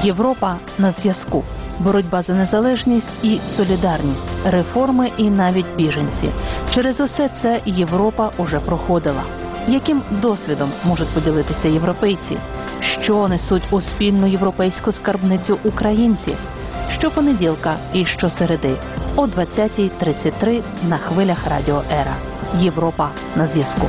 Європа на зв'язку. Боротьба за незалежність і солідарність, реформи і навіть біженці. Через усе це Європа уже проходила. Яким досвідом можуть поділитися європейці? Що несуть у спільну європейську скарбницю українці? Щопонеділка і щосереди о 20:33 на хвилях Радіо Ера. Європа на зв'язку.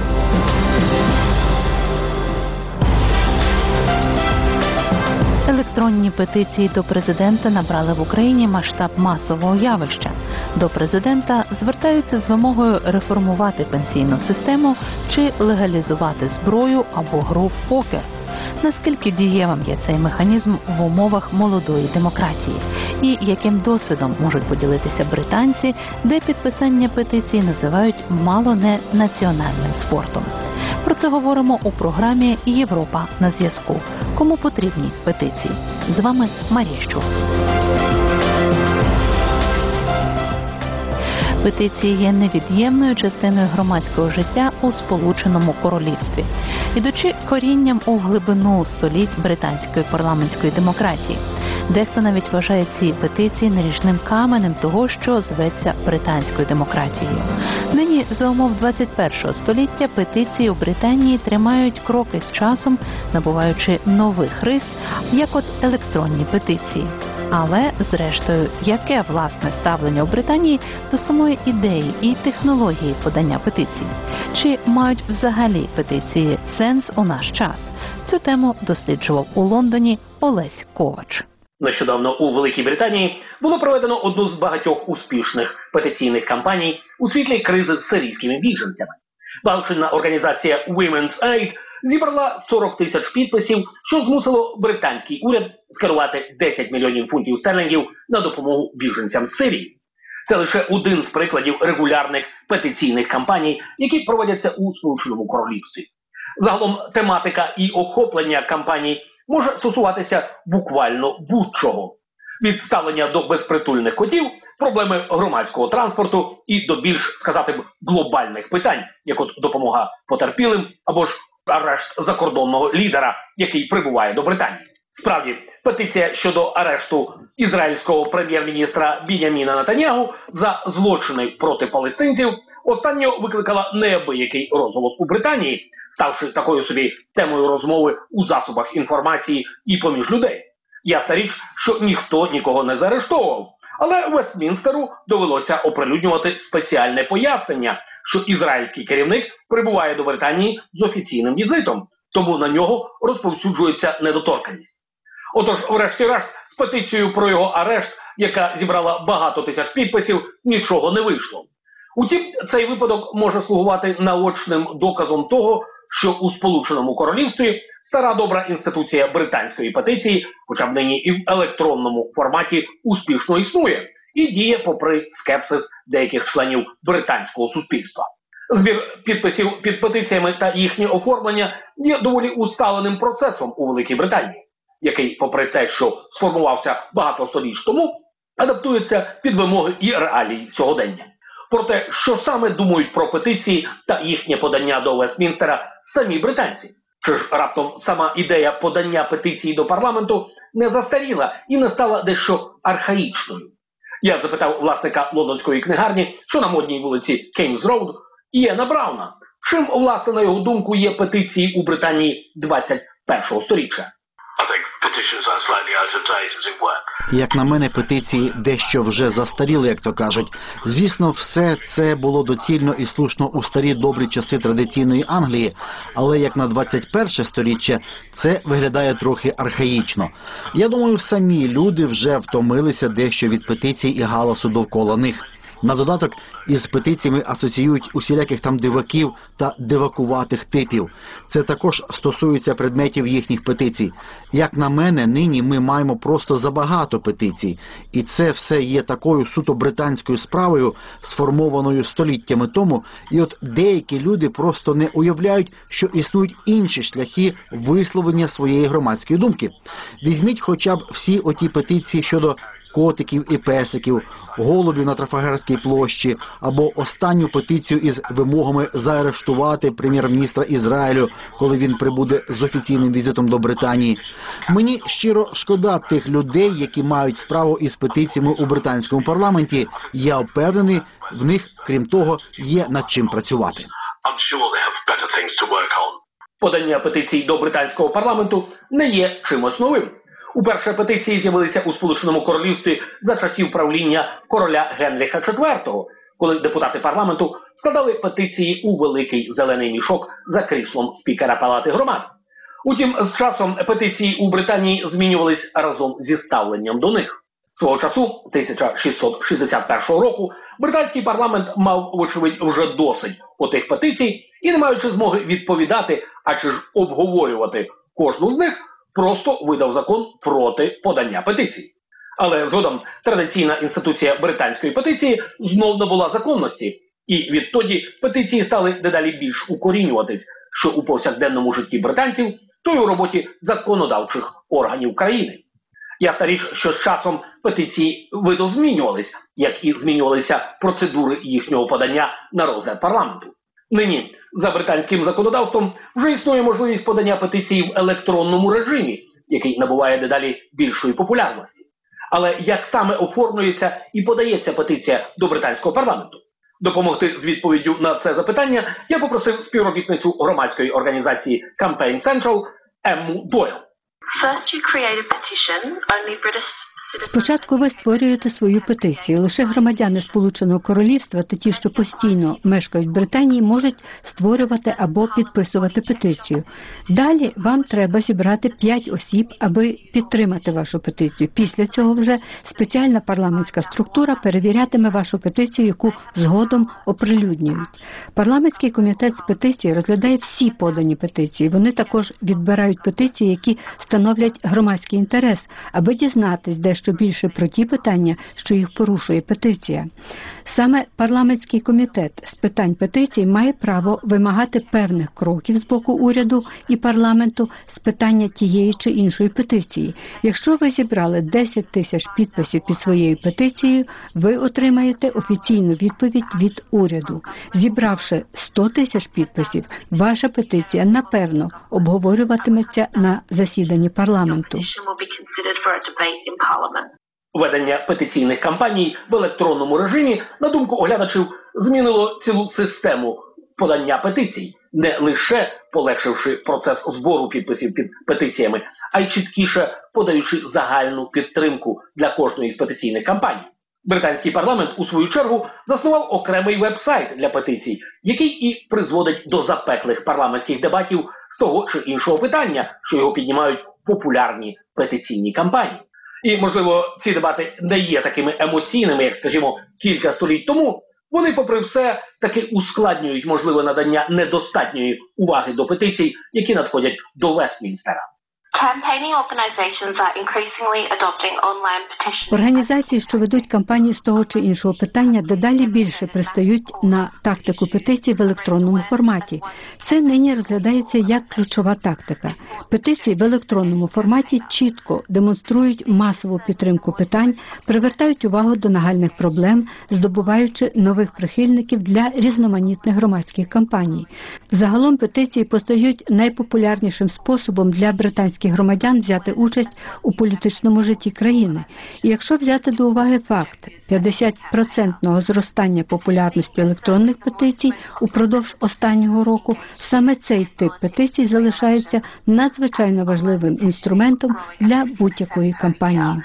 Електронні петиції до президента набрали в Україні масштаб масового явища. До президента звертаються з вимогою реформувати пенсійну систему чи легалізувати зброю або гру в покер. Наскільки дієвим є цей механізм в умовах молодої демократії? І яким досвідом можуть поділитися британці, де підписання петицій називають мало не національним спортом? Про це говоримо у програмі «Європа на зв'язку». Кому потрібні петиції? З вами Марія Щур. Петиції є невід'ємною частиною громадського життя у Сполученому Королівстві. Ідучи корінням у глибину століть британської парламентської демократії. Дехто навіть вважає ці петиції наріжним каменем того, що зветься британською демократією. Нині за умов 21 століття петиції у Британії тримають кроки з часом, набуваючи нових рис, як от електронні петиції. Але, зрештою, яке власне ставлення у Британії до самої ідеї і технології подання петицій? Чи мають взагалі петиції сенс у наш час? Цю тему досліджував у Лондоні Олесь Ковач. Нещодавно у Великій Британії було проведено одну з багатьох успішних петиційних кампаній у світлі кризи з сирійськими біженцями. Благодійна організація Women's Aid зібрала 40 тисяч підписів, що змусило британський уряд скерувати 10 мільйонів фунтів стерлінгів на допомогу біженцям з Сирії. Це лише один з прикладів регулярних петиційних кампаній, які проводяться у Сполученому Королівстві. Загалом тематика і охоплення кампаній може стосуватися буквально будь-чого. Від ставлення до безпритульних котів, проблеми громадського транспорту і до більш, сказати б, глобальних питань, як от допомога потерпілим або ж арешт закордонного лідера, який прибуває до Британії. Справді, петиція щодо арешту ізраїльського прем'єр-міністра Біньяміна Нетаньяху за злочини проти палестинців останнього викликала неабиякий розголос у Британії, ставши такою собі темою розмови у засобах інформації і поміж людей. Ясна річ, що ніхто нікого не заарештовував, але Вестмінстеру довелося оприлюднювати спеціальне пояснення, що ізраїльський керівник прибуває до Британії з офіційним візитом, тому на нього розповсюджується недоторканність. Отож, врешті-решт, з петицією про його арешт, яка зібрала багато тисяч підписів, нічого не вийшло. Утім, цей випадок може слугувати наочним доказом того, що у Сполученому Королівстві стара добра інституція британської петиції, хоча б нині і в електронному форматі, успішно існує і діє попри скепсис деяких членів британського суспільства. Збір підписів під петиціями та їхнє оформлення є доволі усталеним процесом у Великій Британії, який, попри те, що сформувався багато століть тому, адаптується під вимоги і реалії сьогодення. Про те, що саме думають про петиції та їхнє подання до Вестмінстера самі британці. Чи ж раптом сама ідея подання петиції до парламенту не застаріла і не стала дещо архаїчною? Я запитав власника лондонської книгарні, що на модній вулиці Кеймс-Роуд, Іена Брауна, чим, власне, на його думку, є петиції у Британії 21-го сторіччя. Як на мене, петиції дещо вже застаріли, як то кажуть. Звісно, все це було доцільно і слушно у старі добрі часи традиційної Англії, але як на 21 сторіччя це виглядає трохи архаїчно. Я думаю, самі люди вже втомилися дещо від петицій і галасу довкола них. На додаток із петиціями асоціюють усіляких там диваків та дивакуватих типів. Це також стосується предметів їхніх петицій. Як на мене, нині ми маємо просто забагато петицій. І це все є такою суто британською справою, сформованою століттями тому. І от деякі люди просто не уявляють, що існують інші шляхи висловлення своєї громадської думки. Візьміть хоча б всі оті петиції щодо котиків і песиків, голубів на Трафальгарській площі або останню петицію із вимогами заарештувати прем'єр-міністра Ізраїлю, коли він прибуде з офіційним візитом до Британії. Мені щиро шкода тих людей, які мають справу із петиціями у британському парламенті. Я впевнений, в них, крім того, є над чим працювати. Подання петицій до британського парламенту не є чимось новим. Уперше петиції з'явилися у Сполученому Королівстві за часів правління короля Генріха IV, коли депутати парламенту складали петиції у великий зелений мішок за кріслом спікера Палати громад. Утім, з часом петиції у Британії змінювались разом зі ставленням до них. Свого часу, 1661 року, британський парламент мав, вочевидь, вже досить отих петицій і, не маючи змоги відповідати, а чи ж обговорювати кожну з них, просто видав закон проти подання петицій. Але згодом традиційна інституція британської петиції знов набула законності, і відтоді петиції стали дедалі більш укорінюватись, що у повсякденному житті британців, то й у роботі законодавчих органів країни. Ясна річ, що з часом петиції видозмінювались, як і змінювалися процедури їхнього подання на розгляд парламенту. Нині за британським законодавством вже існує можливість подання петиції в електронному режимі, який набуває дедалі більшої популярності. Але як саме оформлюється і подається петиція до британського парламенту? Допомогти з відповіддю на це запитання я попросив співробітницю громадської організації Campaign Central Емму Дойл. Спочатку ви створюєте свою петицію. Лише громадяни Сполученого Королівства та ті, що постійно мешкають в Британії, можуть створювати або підписувати петицію. Далі вам треба зібрати 5 осіб, аби підтримати вашу петицію. Після цього вже спеціальна парламентська структура перевірятиме вашу петицію, яку згодом оприлюднюють. Парламентський комітет з петиції розглядає всі подані петиції. Вони також відбирають петиції, які становлять громадський інтерес, аби дізнатись дещо більше про ті питання, що їх порушує петиція. Саме парламентський комітет з питань петицій має право вимагати певних кроків з боку уряду і парламенту з питання тієї чи іншої петиції. Якщо ви зібрали 10 тисяч підписів під своєю петицією, ви отримаєте офіційну відповідь від уряду. Зібравши 100 тисяч підписів, ваша петиція, напевно, обговорюватиметься на засіданні парламенту. Ведення петиційних кампаній в електронному режимі, на думку оглядачів, змінило цілу систему подання петицій, не лише полегшивши процес збору підписів під петиціями, а й чіткіше подаючи загальну підтримку для кожної з петиційних кампаній. Британський парламент, у свою чергу, заснував окремий веб-сайт для петицій, який і призводить до запеклих парламентських дебатів з того чи іншого питання, що його піднімають популярні петиційні кампанії. І, можливо, ці дебати не є такими емоційними, як, скажімо, кілька століть тому. Вони, попри все, таки ускладнюють можливе надання недостатньої уваги до петицій, які надходять до Вестмінстера. Організації, що ведуть кампанії з того чи іншого питання, дедалі більше пристають на тактику петицій в електронному форматі. Це нині розглядається як ключова тактика. Петиції в електронному форматі чітко демонструють масову підтримку питань, привертають увагу до нагальних проблем, здобуваючи нових прихильників для різноманітних громадських кампаній. Загалом петиції постають найпопулярнішим способом для британських громадян взяти участь у політичному житті країни. І якщо взяти до уваги факт 50% зростання популярності електронних петицій упродовж останнього року, саме цей тип петицій залишається надзвичайно важливим інструментом для будь-якої кампанії.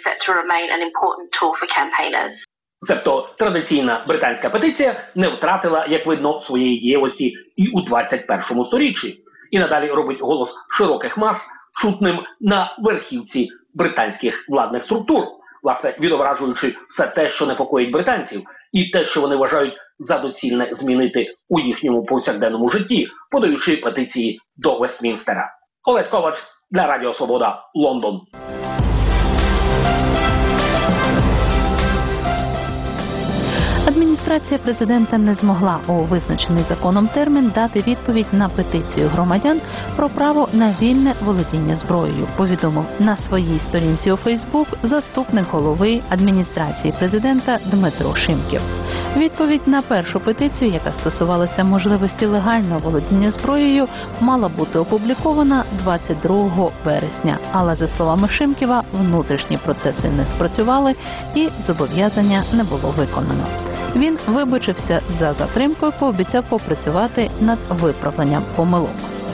Себто традиційна британська петиція не втратила, як видно, своєї дієвості і у 21 сторіччі, і надалі робить голос широких мас чутним на верхівці британських владних структур, власне, відображуючи все те, що непокоїть британців, і те, що вони вважають за доцільне змінити у їхньому повсякденному житті, подаючи петиції до Вестмінстера. Олесь Ковач для Радіо Свобода, Лондон. Адміністрація Адміністрація президента не змогла у визначений законом термін дати відповідь на петицію громадян про право на вільне володіння зброєю, повідомив на своїй сторінці у Фейсбук заступник голови адміністрації президента Дмитро Шимків. Відповідь на першу петицію, яка стосувалася можливості легального володіння зброєю, мала бути опублікована 22 вересня. Але, за словами Шимківа, внутрішні процеси не спрацювали і зобов'язання не було виконано. Він вибачився за затримкою, пообіцяв попрацювати над виправленням помилок.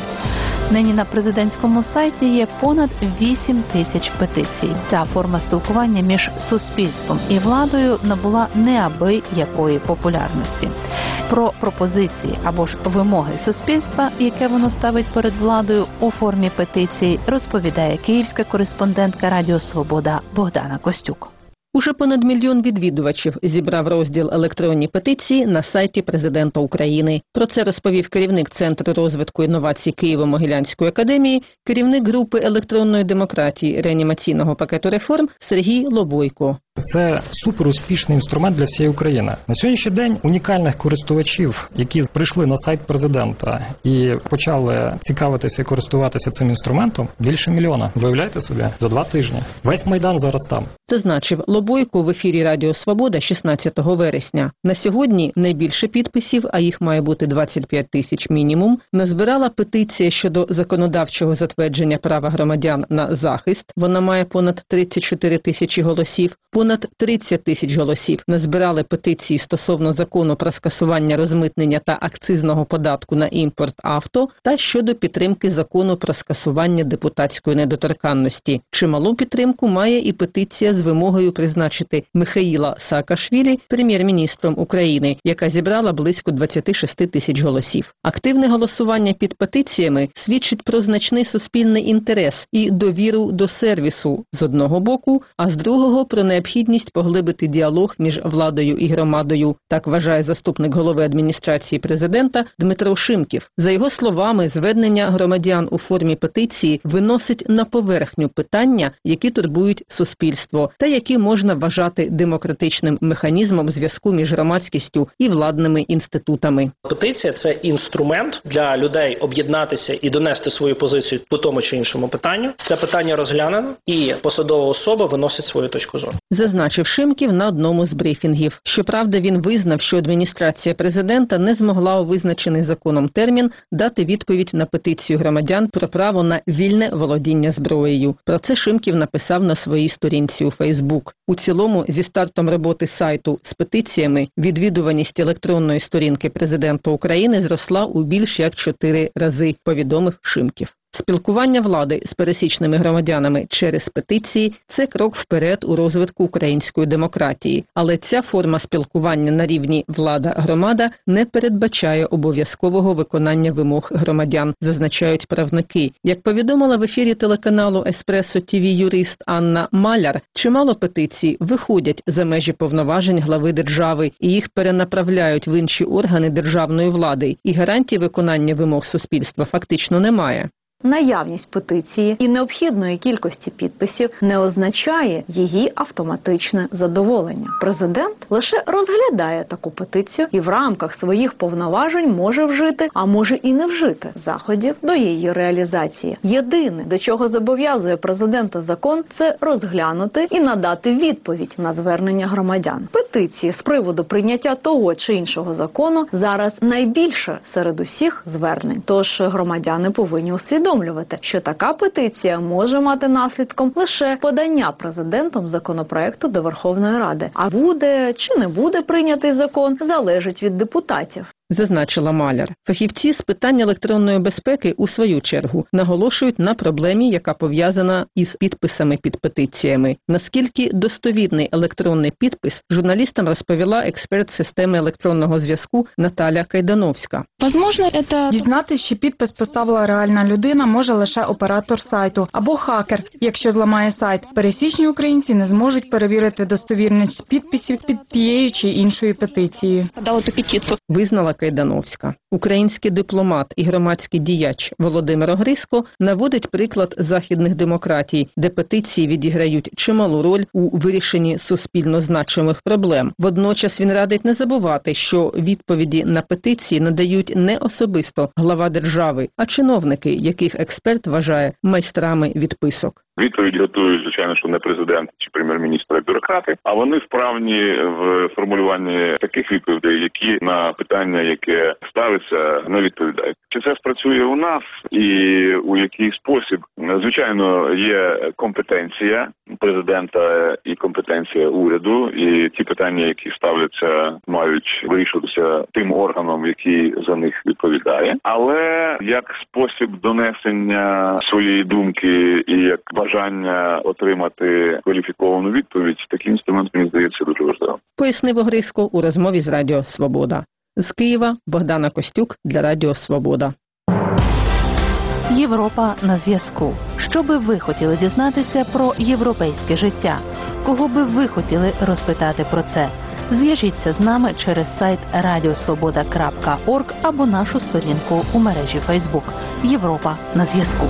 Нині на президентському сайті є понад 8 тисяч петицій. Ця форма спілкування між суспільством і владою набула неабиякої популярності. Про пропозиції або ж вимоги суспільства, яке воно ставить перед владою у формі петиції, розповідає київська кореспондентка Радіо Свобода Богдана Костюк. Уже понад 1 мільйон відвідувачів зібрав розділ «Електронні петиції» на сайті президента України. Про це розповів керівник Центру розвитку інновацій Києво-Могилянської академії, керівник групи електронної демократії реанімаційного пакету реформ Сергій Лобойко. Це суперуспішний інструмент для всієї України. На сьогоднішній день унікальних користувачів, які прийшли на сайт президента і почали цікавитися і користуватися цим інструментом, більше 1 мільйона. Виявляєте собі? За 2 тижні. Весь Майдан зараз там. Зазначив Лобойко в ефірі Радіо Свобода 16 вересня. На сьогодні найбільше підписів, а їх має бути 25 тисяч мінімум, назбирала петиція щодо законодавчого затвердження права громадян на захист. Вона має понад 34 тисячі голосів. Понад 30 тисяч голосів назбирали петиції стосовно закону про скасування розмитнення та акцизного податку на імпорт авто та щодо підтримки закону про скасування депутатської недоторканності. Чималу підтримку має і петиція з вимогою призначити Михаїла Саакашвілі прем'єр-міністром України, яка зібрала близько 26 тисяч голосів. Активне голосування під петиціями свідчить про значний суспільний інтерес і довіру до сервісу з одного боку, а з другого про необхідність поглибити діалог між владою і громадою. Так вважає заступник голови адміністрації президента Дмитро Шимків. За його словами, звернення громадян у формі петиції виносить на поверхню питання, які турбують суспільство та які можна вважати демократичним механізмом зв'язку між громадськістю і владними інститутами. Петиція – це інструмент для людей об'єднатися і донести свою позицію по тому чи іншому питанню. Це питання розглянено і посадова особа виносить свою точку зору. Зазначив Шимків на одному з брифінгів. Щоправда, він визнав, що адміністрація президента не змогла у визначений законом термін дати відповідь на петицію громадян про право на вільне володіння зброєю. Про це Шимків написав на своїй сторінці у Фейсбук. У цілому, зі стартом роботи сайту з петиціями, відвідуваність електронної сторінки президента України зросла у більш як 4 рази, повідомив Шимків. Спілкування влади з пересічними громадянами через петиції – це крок вперед у розвитку української демократії. Але ця форма спілкування на рівні влада-громада не передбачає обов'язкового виконання вимог громадян, зазначають правники. Як повідомила в ефірі телеканалу «Еспресо ТВ» юрист Анна Маляр, чимало петицій виходять за межі повноважень глави держави і їх перенаправляють в інші органи державної влади. І гарантій виконання вимог суспільства фактично немає. Наявність петиції і необхідної кількості підписів не означає її автоматичне задоволення. Президент лише розглядає таку петицію і в рамках своїх повноважень може вжити, а може і не вжити заходів до її реалізації. Єдине, до чого зобов'язує президента закон, це розглянути і надати відповідь на звернення громадян. Петиції з приводу прийняття того чи іншого закону зараз найбільше серед усіх звернень. Тож громадяни повинні усвідомити, що така петиція може мати наслідком лише подання президентом законопроекту до Верховної Ради. А буде чи не буде прийнятий закон, залежить від депутатів. Зазначила Маляр. Фахівці з питань електронної безпеки у свою чергу наголошують на проблемі, яка пов'язана із підписами під петиціями. Наскільки достовірний електронний підпис, журналістам розповіла експерт системи електронного зв'язку Наталя Кайдановська. Дізнатися, що підпис поставила реальна людина, може лише оператор сайту або хакер, якщо зламає сайт. Пересічні українці не зможуть перевірити достовірність підписів під тією чи іншою петицією. Визнала Кайдановська. Український дипломат і громадський діяч Володимир Огризко наводить приклад західних демократій, де петиції відіграють чималу роль у вирішенні суспільно значимих проблем. Водночас він радить не забувати, що відповіді на петиції надають не особисто глава держави, а чиновники, яких експерт вважає майстрами відписок. Відповідь готують, звичайно, що не президент чи прем'єр-міністр, а бюрократи, а вони вправні в формулюванні таких відповідей, які на питання, яке ставиться, не відповідають. Чи це спрацює у нас і у який спосіб? Звичайно, є компетенція президента і компетенція уряду, і ті питання, які ставляться, мають вирішуватися тим органом, який за них відповідає. Але як спосіб донесення своєї думки і як бажання отримати кваліфіковану відповідь, такий інструмент, мені здається, дуже важливим. Пояснив Огризко у розмові з Радіо Свобода. З Києва Богдана Костюк для Радіо Свобода. Європа на зв'язку. Що би ви хотіли дізнатися про європейське життя? Кого би ви хотіли розпитати про це? Зв'яжіться з нами через сайт radiosvoboda.org або нашу сторінку у мережі Facebook. Європа на зв'язку.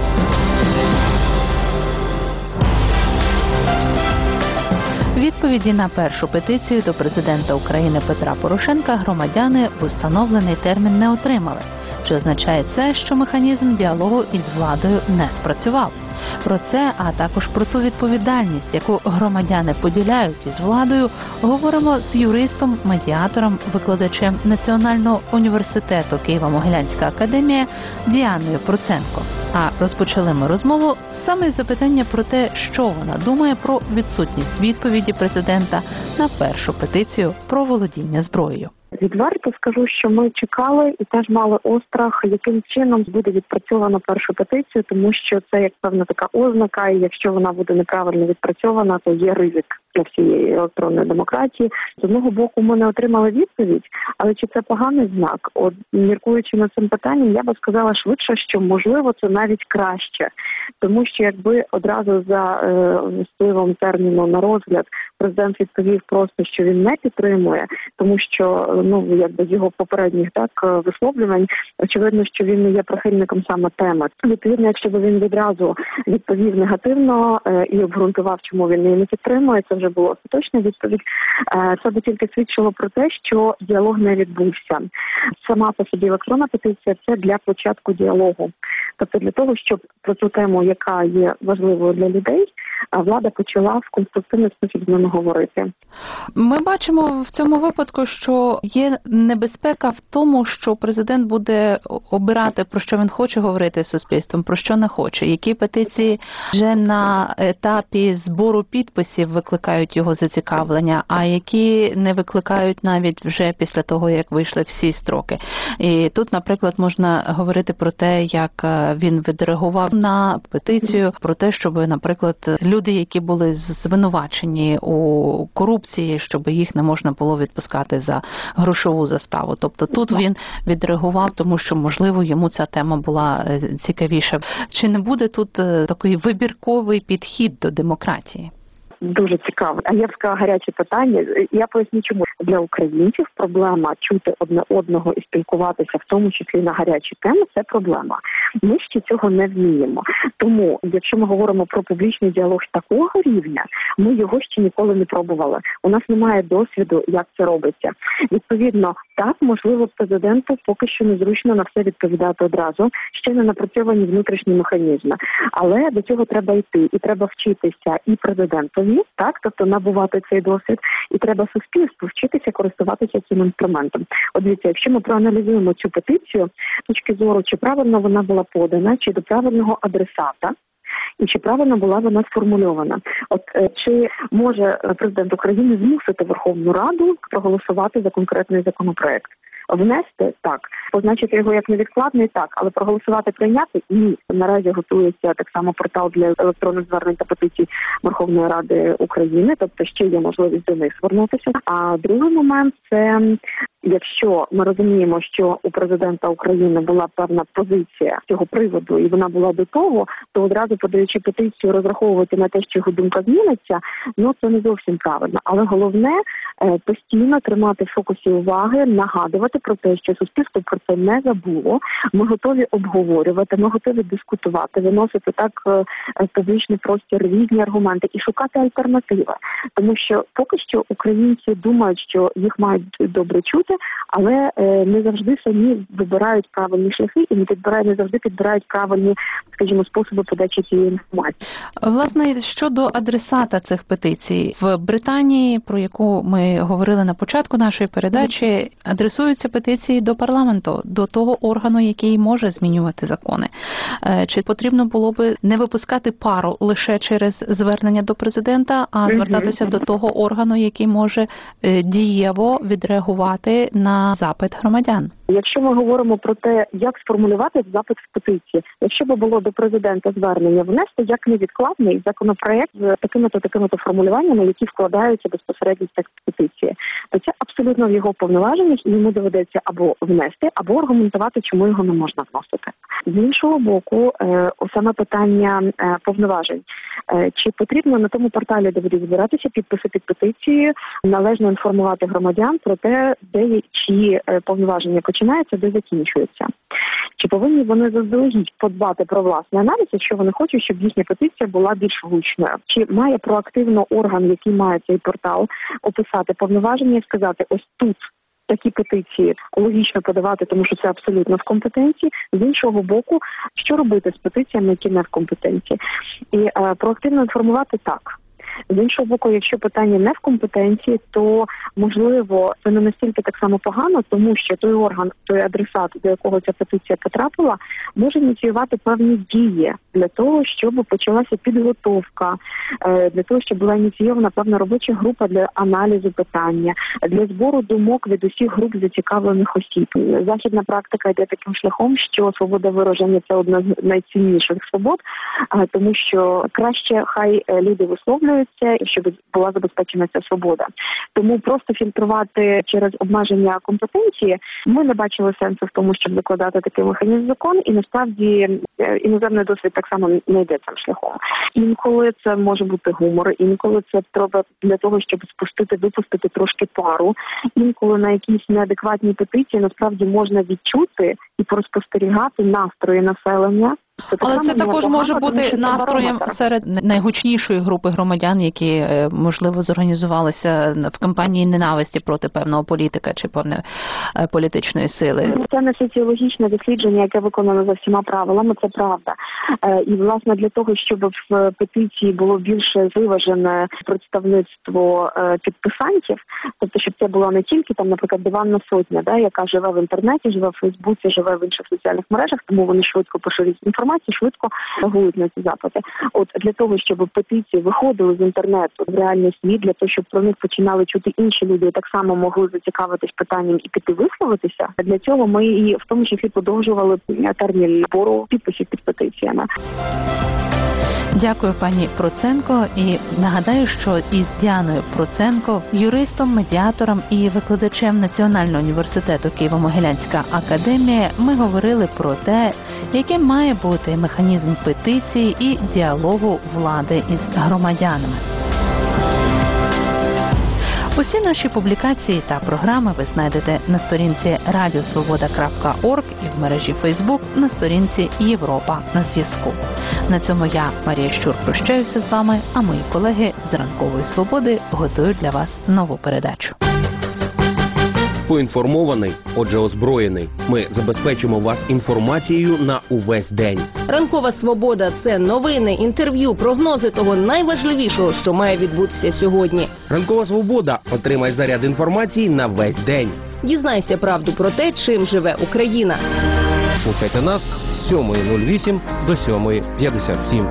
Відповіді на першу петицію до президента України Петра Порошенка громадяни в установлений термін не отримали. Чи означає це, що механізм діалогу із владою не спрацював? Про це, а також про ту відповідальність, яку громадяни поділяють із владою, говоримо з юристом, медіатором, викладачем Національного університету Києво-Могилянська академія Діаною Проценко. А розпочали ми розмову саме з запитання про те, що вона думає про відсутність відповіді президента на першу петицію про володіння зброєю. Відверто скажу, що ми чекали і теж мали острах, яким чином буде відпрацьована перша петиція, тому що це як певна така ознака, і якщо вона буде неправильно відпрацьована, то є ризик для всієї електронної демократії. З одного боку, ми не отримали відповідь, але чи це поганий знак? От, міркуючи над цим питанням, я би сказала швидше, що можливо це навіть краще, тому що якби одразу за впливом терміну на розгляд президент відповів просто, що він не підтримує, тому що з його попередніх висловлювань очевидно, що він не є прихильником саме теми. Відповідно, якщо б він відразу відповів негативно і обґрунтував, чому він її не підтримує, це вже була остаточна відповідь. Це би тільки свідчило про те, що діалог не відбувся. Сама по собі електронна петиція – це для початку діалогу. Тобто для того, щоб про цю тему, яка є важливою для людей, влада почала в конструктивний спосіб з ними говорити. Ми бачимо в цьому випадку, що є небезпека в тому, що президент буде обирати, про що він хоче говорити з суспільством, про що не хоче. Які петиції вже на етапі збору підписів викликають його зацікавлення, а які не викликають навіть вже після того, як вийшли всі строки. І тут, наприклад, можна говорити про те, як він відреагував на петицію, про те, щоб, наприклад, люди, які були звинувачені у корупції, щоб їх не можна було відпускати за грошову заставу. Тобто тут він відреагував, тому що, можливо, йому ця тема була цікавіша. Чи не буде тут такий вибірковий підхід до демократії? Дуже цікаво. А я б сказала гаряче питання. Я поясню, чому. Для українців проблема чути одне одного і спілкуватися, в тому числі на гарячі теми, це проблема. Ми ще цього не вміємо. Тому, якщо ми говоримо про публічний діалог такого рівня, ми його ще ніколи не пробували. У нас немає досвіду, як це робиться. Відповідно, так, можливо, президенту поки що незручно на все відповідати одразу, ще не напрацьовані внутрішні механізми. Але до цього треба йти, і треба вчитися і президентові, так, тобто набувати цей досвід, і треба суспільству вчитися користуватися цим інструментом. От дивіться, якщо ми проаналізуємо цю петицію з точки зору, чи правильно вона була подана, чи до правильного адресата, і чи правильно була вона сформульована. От чи може президент України змусити Верховну Раду проголосувати за конкретний законопроект? Внести – так. Позначити його як невідкладний – так. Але проголосувати, прийняти – ні. Наразі готується так само портал для електронних звернень та петицій Верховної Ради України, тобто ще є можливість до них звернутися. А другий момент – це якщо ми розуміємо, що у президента України була певна позиція з цього приводу, і вона була до того, то одразу, подаючи петицію, розраховувати на те, що його думка зміниться, це не зовсім правильно. Але головне – постійно тримати в фокусі уваги, нагадувати про те, що суспільство про це не забуло. Ми готові обговорювати, ми готові дискутувати, виносити так в публічний простір різні аргументи і шукати альтернативи. Тому що поки що українці думають, що їх мають добре чути, але не завжди самі вибирають правильні шляхи і не завжди підбирають правильні, скажімо, способи подачі цієї інформації. Власне, щодо адресата цих петицій, в Британії, про яку ми говорили на початку нашої передачі, адресуються петиції до парламенту, до того органу, який може змінювати закони. Чи потрібно було би не випускати пару лише через звернення до президента, а звертатися до того органу, який може дієво відреагувати на запит громадян? Якщо ми говоримо про те, як сформулювати запит в петиції, якщо б було до президента звернення внести як невідкладний законопроект з такими-то формулюваннями, які вкладаються безпосередньо в текст петиції, то це абсолютно в його повноваженнях і йому доведеться або внести, або аргументувати, чому його не можна вносити. З іншого боку, саме питання повноважень. Чи потрібно на тому порталі, де будуть збиратися підписи під петицією, належно інформувати громадян про те, де чиї повноваження починаються, де закінчуються? Чи повинні вони заздалегідь подбати про власний аналіз, якщо вони хочуть, щоб їхня петиція була більш влучною? Чи має проактивно орган, який має цей портал, описати повноваження і сказати, ось тут такі петиції логічно подавати, тому що це абсолютно в компетенції. З іншого боку, що робити з петиціями, які не в компетенції? І проактивно інформувати так. З іншого боку, якщо питання не в компетенції, то, можливо, це не настільки так само погано, тому що той орган, той адресат, до якого ця петиція потрапила, може ініціювати певні дії для того, щоб почалася підготовка, для того, щоб була ініційована певна робоча група для аналізу питання, для збору думок від усіх груп зацікавлених осіб. Західна практика йде таким шляхом, що свобода вираження – це одна з найцінніших свобод, тому що краще хай люди висловлюють, щоб була забезпечена ця свобода. Тому просто фільтрувати через обмеження компетенції ми не бачили сенсу в тому, щоб закладати такий механізм в закон, і насправді іноземний досвід так само не йде цим шляхом. Інколи це може бути гумор, інколи це треба для того, щоб випустити трошки пару, інколи на якісь неадекватні петиції насправді можна відчути і поспостерігати настрої населення. Але це також може бути настроєм серед найгучнішої групи громадян, які, можливо, зорганізувалися в кампанії ненависті проти певного політика чи певної політичної сили. Це не соціологічне дослідження, яке виконано за всіма правилами, це правда. І, власне, для того, щоб в петиції було більше виважене представництво підписантів, тобто, щоб це була не тільки, там, наприклад, диванна сотня, яка живе в інтернеті, живе в Фейсбуці, живе в інших соціальних мережах, тому вони швидко поширюють інформацію, швидко реагують на ці запити. От для того, щоб петиції виходили з інтернету в реальний світ, для того, щоб про них починали чути інші люди і так само могли зацікавитись питанням і піти висловитися, для цього ми і в тому числі подовжували термін збору підписів під петиціями. Дякую, пані Проценко. І нагадаю, що із Діаною Проценко, юристом, медіатором і викладачем Національного університету Києво-Могилянська академія, ми говорили про те, яким має бути механізм петиції і діалогу влади із громадянами. Усі наші публікації та програми ви знайдете на сторінці radiosvoboda.org і в мережі Facebook на сторінці Європа на зв'язку. На цьому я, Марія Щур, прощаюся з вами, а мої колеги з Ранкової Свободи готують для вас нову передачу. Поінформований, отже озброєний. Ми забезпечимо вас інформацією на увесь день. Ранкова Свобода – це новини, інтерв'ю, прогнози того найважливішого, що має відбутися сьогодні. Ранкова Свобода. Отримай заряд інформації на весь день. Дізнайся правду про те, чим живе Україна. Слухайте нас з 7:08 до 7:57.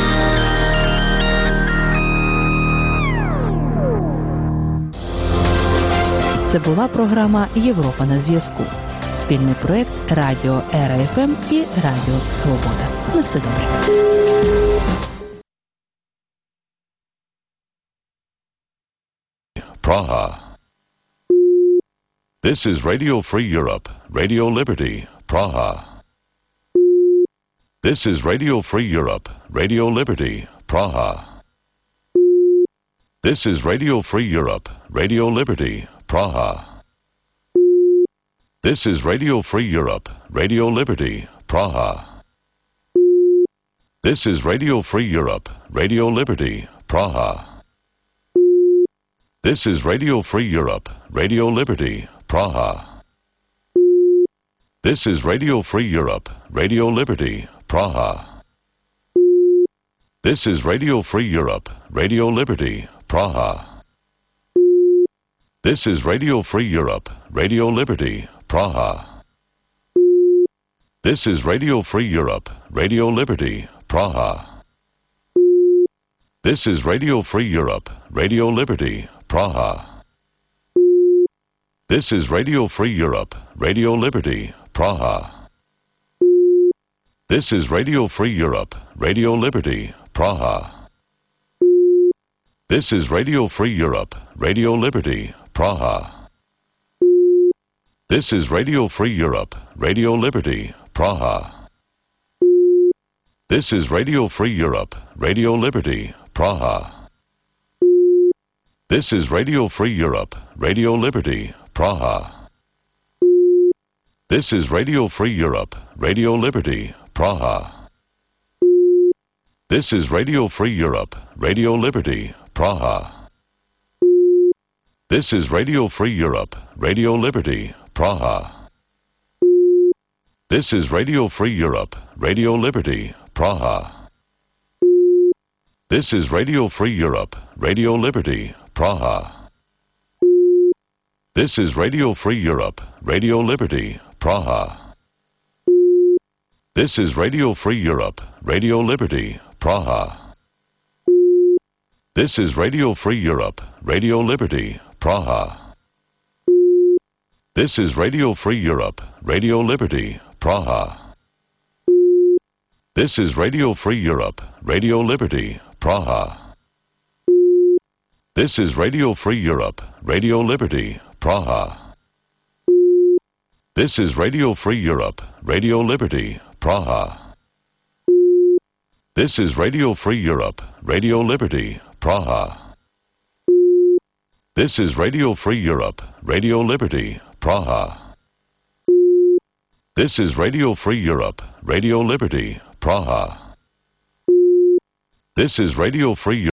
Це була програма «Європа на зв'язку». Спільний проєкт Радіо ЕРА-ФМ і Радіо Свобода. На все добре. Praha. This is Radio Free Europe, Radio Liberty, Praha. This is Radio Free Europe, Radio Liberty, Praha. This is Radio Free Europe, Radio Liberty, Praha. This is Radio Free Europe, Radio Liberty, Praha. This is Radio Free Europe, Radio Liberty, Praha. This is Radio Free Europe, Radio Liberty, Praha. This is Radio Free Europe, Radio Liberty, Praha. This is Radio Free Europe, Radio Liberty, Praha. This is Radio Free Europe, Radio Liberty, Praha. This is Radio Free Europe, Radio Liberty, Praha. This is Radio Free Europe, Radio Liberty, Praha. This is Radio Free Europe, Radio Liberty, Praha. This is Radio Free Europe, Radio Liberty, Praha. This is Radio Free Europe, Radio Liberty, Praha. This is Radio Free Europe, Radio Liberty, Praha. This is Radio Free Europe, Radio Liberty, Praha. This is Radio Free Europe, Radio Liberty, Praha. This is Radio Free Europe, Radio Liberty, Praha. This is Radio Free Europe, Radio Liberty, Praha. This is Radio Free Europe, Radio Liberty, Praha. This is Radio Free Europe, Radio Liberty, Praha. This is Radio Free Europe, Radio Liberty, Praha. This is Radio Free Europe, Radio Liberty, Praha. This is Radio Free Europe, Radio Liberty, Praha. This is Radio Free Europe, Radio Liberty, Praha. This is Radio Free Europe, Radio Liberty, Praha. This is Radio Free Europe, Radio Liberty, Praha. This is Radio Free Europe, Radio Liberty, Praha. This is Radio Free Europe, Radio Liberty, Praha. This is Radio Free Europe, Radio Liberty, Praha. This is Radio Free Europe, Radio Liberty, Praha. This is Radio Free Europe, Radio Liberty, Praha. This is Radio Free